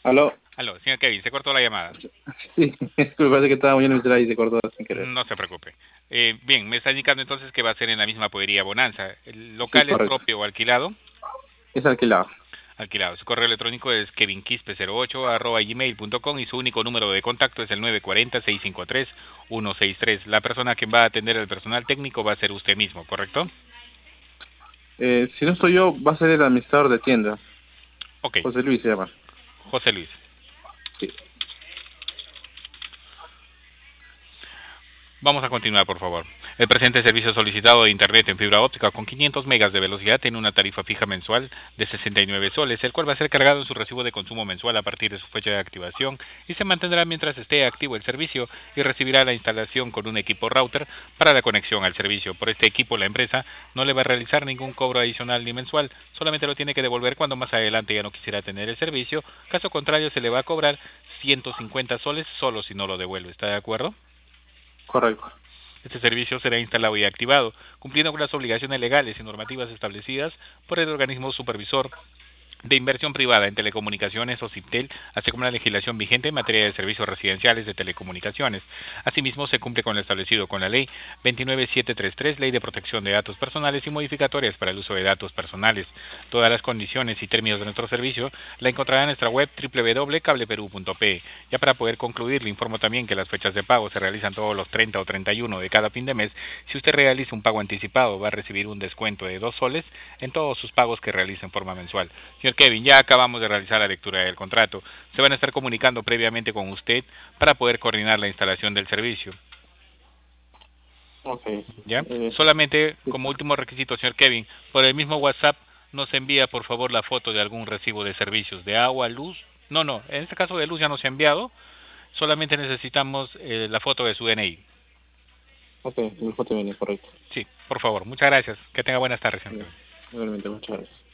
Aló. Aló, señor Kevin, se cortó la llamada. Sí, me parece que estaba muy en el celular y se cortó sin querer. No se preocupe. Bien, me está indicando entonces que va a ser en la misma podería Bonanza. ¿El Sí, local es correcto. propio o alquilado? Es alquilado. Alquilado. Su correo electrónico es kevinquispe08@gmail.com y su único número de contacto es el 940-653-163. La persona que va a atender al personal técnico va a ser usted mismo, ¿correcto? Si no soy yo, va a ser el administrador de tienda. Ok, José Luis se llama. José Luis. Sí. Vamos a continuar, por favor. El presente servicio solicitado de Internet en fibra óptica con 500 megas de velocidad tiene una tarifa fija mensual de 69 soles, el cual va a ser cargado en su recibo de consumo mensual a partir de su fecha de activación y se mantendrá mientras esté activo el servicio y recibirá la instalación con un equipo router para la conexión al servicio. Por este equipo, la empresa no le va a realizar ningún cobro adicional ni mensual, solamente lo tiene que devolver cuando más adelante ya no quisiera tener el servicio. Caso contrario, se le va a cobrar 150 soles solo si no lo devuelve. ¿Está de acuerdo? Correcto. Este servicio será instalado y activado, cumpliendo con las obligaciones legales y normativas establecidas por el organismo supervisor de inversión privada en telecomunicaciones o CIPTEL, así como la legislación vigente en materia de servicios residenciales de telecomunicaciones. Asimismo, se cumple con lo establecido con la Ley 29733, Ley de Protección de Datos Personales y modificatorias para el uso de datos personales. Todas las condiciones y términos de nuestro servicio la encontrará en nuestra web www.cableperu.pe. Ya para poder concluir, le informo también que las fechas de pago se realizan todos los 30 o 31 de cada fin de mes. Si usted realiza un pago anticipado, va a recibir un descuento de 2 soles en todos sus pagos que realice en forma mensual. Señor Kevin, ya acabamos de realizar la lectura del contrato. Se van a estar comunicando previamente con usted para poder coordinar la instalación del servicio. Ok. ¿Ya? Solamente Sí. como último requisito, señor Kevin, por el mismo WhatsApp nos envía por favor la foto de algún recibo de servicios, de agua, luz. No, en este caso de luz ya nos ha enviado. Solamente necesitamos la foto de su DNI. Ok, el foto viene correcto. Sí, por favor. Muchas gracias. Que tenga buenas tardes, señor Bien. Kevin. Igualmente, muchas gracias.